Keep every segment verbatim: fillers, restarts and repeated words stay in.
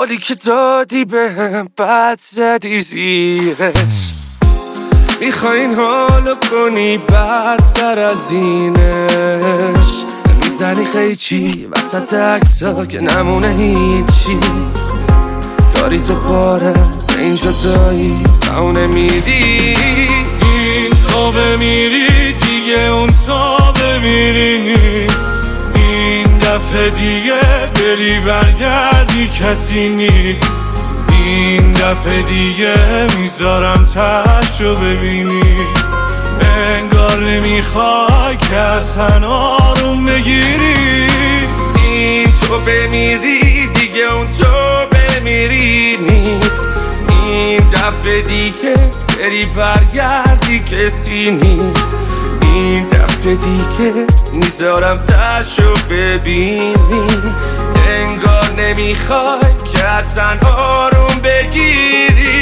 حالی که دادی بهم بد زدی زیرش. میخواین حالو کنی بدتر از دینش، میزنی قیچی وسط عکسا که نمونه هیچی. داری تو باره به این جدایی تو نمیدی. این تا بمیری دیگه اون تا بمیری نیست. این دفعه دیگه بری برگردی کسی نیست. این دفعه دیگه میذارم تشو ببینی. انگار نمیخوای که اصلا آروم بگیری. این تو بمیری دیگه اون تو بمیری نیست. این دفعه دیگه بری برگردی کسی نیست. این دفعه دیگه میذارم تشو ببینی. انگار نمیخوای که اصلا آروم بگیری.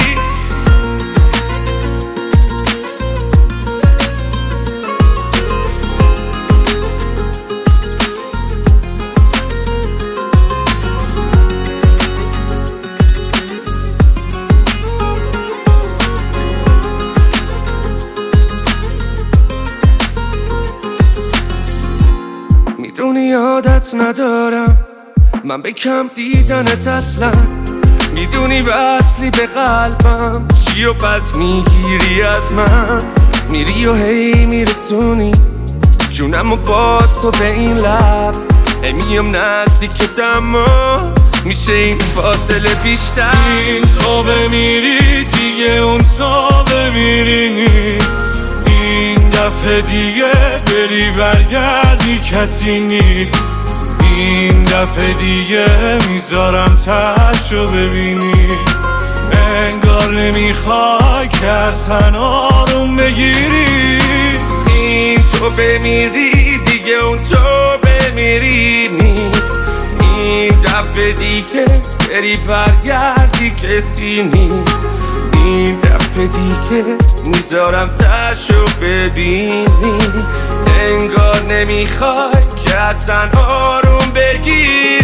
میدونی عادت ندارم من به کم دیدنت اصلا. میدونی وصلی به قلبم چی و پس میگیری از من. میری و هی میرسونی جونم و باز تو به این لب. میام نزدیک دما میشه این فاصله بیشتر. این تو بمیری دیگه اون تا بمیری نیست. این دفعه دیگه بری برگردی کسی نیست. این دفعه دیگه میذارم تشو ببینی. انگار نمیخوای که اصلا آروم بگیری. این تو بمیری دیگه اون تو بمیری نیست. این دفعه دیگه بری برگردی کسی نیست. این دفعه دیگه میذارم تشو ببینی. انگار نمیخوای که اصلا آروم بگیری.